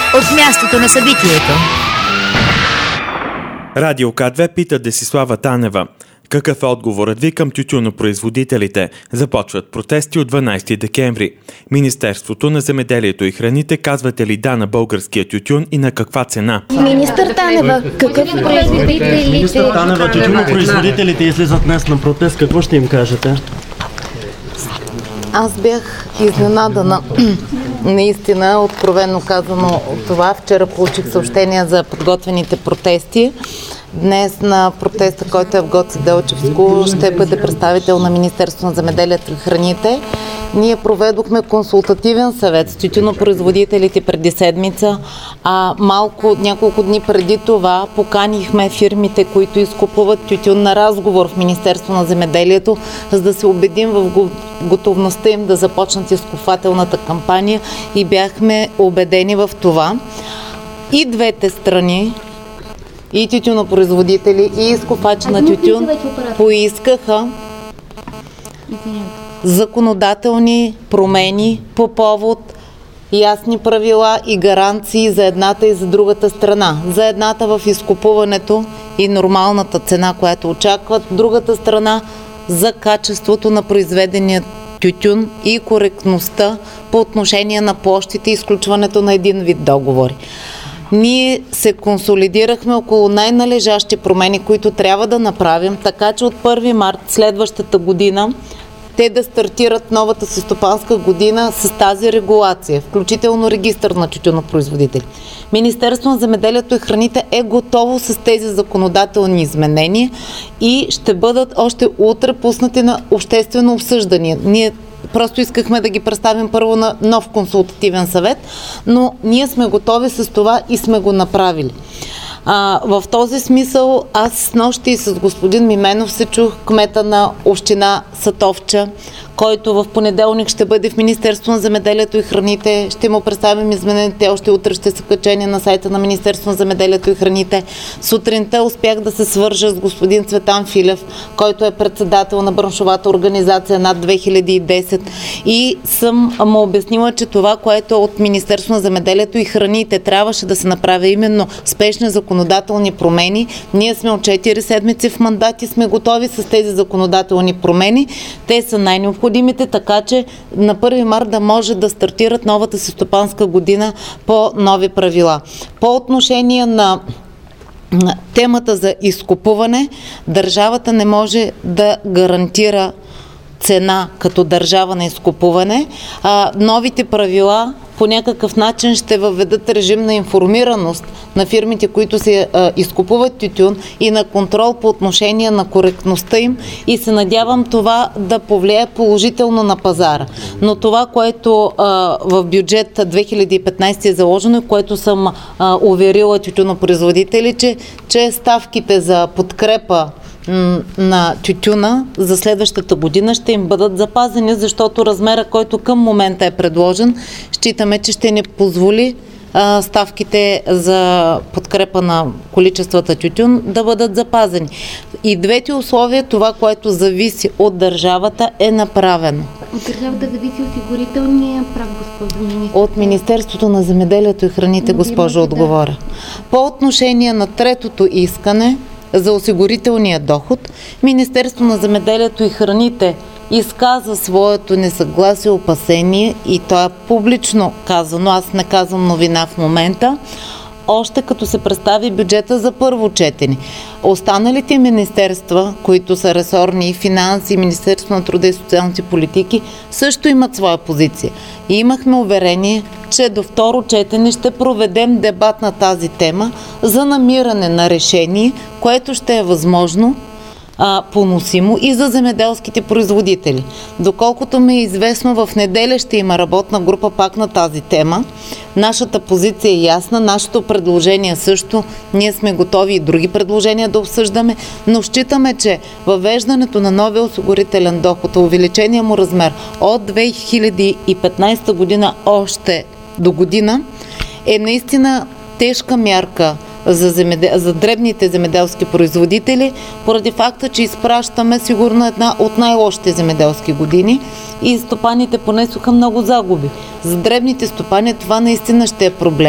от мястото на събитието. Радио К2 пита Десислава Танева. Какъв е отговорът ви към тютюнопроизводителите? Започват протести от 12 декември. Министерството на земеделието и храните казвате ли да на българския тютюн и на каква цена? Министър Танева, какъв производителите? Министър Танева, тютюнопроизводителите излизат днес на протест. Какво ще им кажете? Аз бях изненадана, наистина, откровено казано от това. Вчера получих съобщения за подготвените протести. Днес на протеста, който е в Гоце Делчевско, ще бъде представител на Министерството на земеделието и храните. Ние проведохме консултативен съвет с тютюнопроизводителите преди седмица, а няколко дни преди това поканихме фирмите, които изкупуват тютюн, на разговор в Министерство на земеделието, за да се убедим в готовността им да започнат изкупвателната кампания, и бяхме убедени в това. И двете страни, и тютюнопроизводители, и изкупвачи на тютюн, поискаха законодателни промени по повод ясни правила и гаранции за едната и за другата страна. За едната в изкупуването и нормалната цена, която очакват, другата страна за качеството на произведения тютюн и коректността по отношение на площите и изключването на един вид договори. Ние се консолидирахме около най-належащи промени, които трябва да направим, така че от 1 март следващата година те да стартират новата си стопанска година с тази регулация, включително регистър на тютюнопроизводители. Министерството на земеделието и храните е готово с тези законодателни изменения и ще бъдат още утре пуснати на обществено обсъждане. Ние просто искахме да ги представим първо на нов консултативен съвет, но ние сме готови с това и сме го направили. В този смисъл аз снощи с господин Мименов се чух, кмета на община Сатовча, който в понеделник ще бъде в Министерство на земеделието и храните. Ще му представим изменените, още утре ще са качени на сайта на Министерство на земеделието и храните. Сутринта успях да се свържа с господин Цветан Филев, който е председател на браншовата организация над 2010, и съм му обяснила, че това, което е от Министерство на земеделието и храните трябваше да се направи, именно спешни законодателни промени. Ние сме от 4 седмици в мандат и сме готови с тези законодателни промени. Те са най-необходимите, така че на 1 март да може да стартират новата си стопанска година по нови правила. По отношение на темата за изкупуване, държавата не може да гарантира цена като държава на изкупуване. Новите правила по някакъв начин ще въведат режим на информираност на фирмите, които се изкупуват тютюн, и на контрол по отношение на коректността им, и се надявам това да повлияе положително на пазара. Но това, което в бюджет 2015 е заложено, което съм уверила тютюнопроизводители, че ставките за подкрепа на тютюна за следващата година ще им бъдат запазени, защото размера, който към момента е предложен, считаме, че ще ни позволи ставките за подкрепа на количествата тютюн да бъдат запазени. И двете условия, това, което зависи от държавата, е направено. От държавата зависи осигурителния праг, госпожо министър? От Министерството на земеделието и храните, госпожо, отговоря. По отношение на третото искане за осигурителния доход, Министерство на земеделието и храните изказа своето несъгласие, опасение, и то е публично казано, аз не казвам новина в момента, още като се представи бюджета за първо четене. Останалите министерства, които са ресорни, финанси, Министерство на труда и социалните политики, също имат своя позиция. И имахме уверение, че до второ четене ще проведем дебат на тази тема за намиране на решение, което ще е възможно, поносимо и за земеделските производители. Доколкото ми е известно, в неделя ще има работна група пак на тази тема. Нашата позиция е ясна, нашето предложение също. Ние сме готови и други предложения да обсъждаме, но считаме, че въвеждането на новия осигурителен доход, увеличения му размер от 2015 година още до година, е наистина тежка мярка за дребните земеделски производители, поради факта, че изпращаме сигурно една от най-лошите земеделски години и стопаните понесоха много загуби. За дребните стопани това наистина ще е проблем.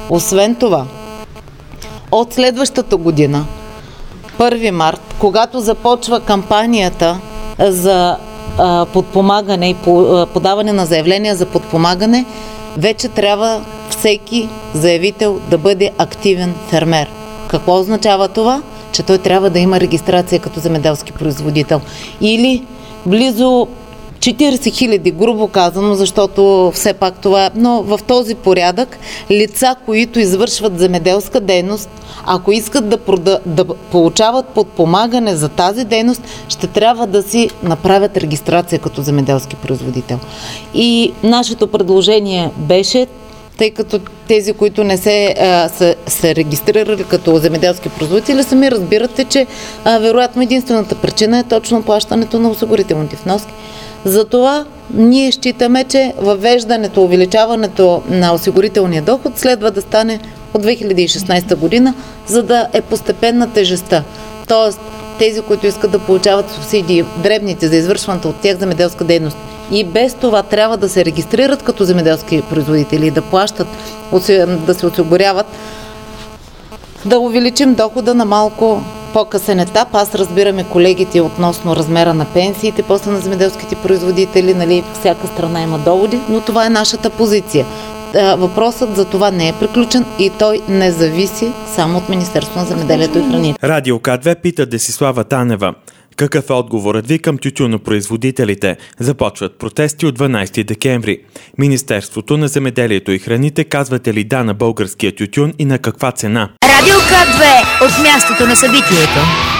Освен това, от следващата година, 1 март, когато започва кампанията за подпомагане и подаване на заявления за подпомагане, вече трябва всеки заявител да бъде активен фермер. Какво означава това? Че той трябва да има регистрация като земеделски производител. Или близо 40 хиляди, грубо казано, защото все пак това е, но в този порядък лица, които извършват земеделска дейност, ако искат да получават подпомагане за тази дейност, ще трябва да си направят регистрация като земеделски производител. И нашето предложение беше, тъй като тези, които не се регистрирали като земеделски производители, сами разбирате, че вероятно единствената причина е точно плащането на осигурителните вноски. Затова ние считаме, че въвеждането, увеличаването на осигурителния доход следва да стане от 2016 година, за да е постепенна тежестта. Тоест, тези, които искат да получават субсидии, дребните за извършваната от тях земеделска дейност, и без това трябва да се регистрират като земеделски производители и да плащат, да се осигуряват, да увеличим дохода на малко по-късен етап. Аз разбираме колегите относно размера на пенсиите, после на земеделските производители, нали, всяка страна има доводи, но това е нашата позиция. Въпросът за това не е приключен и той не зависи само от Министерството на земеделието и храните. Радио К2 пита Десислава Танева. Какъв е отговорът ви към тютюнопроизводителите? Започват протести от 12 декември. Министерството на земеделието и храните, казвате ли да на българския тютюн и на каква цена? Радио К2 от мястото на събитието.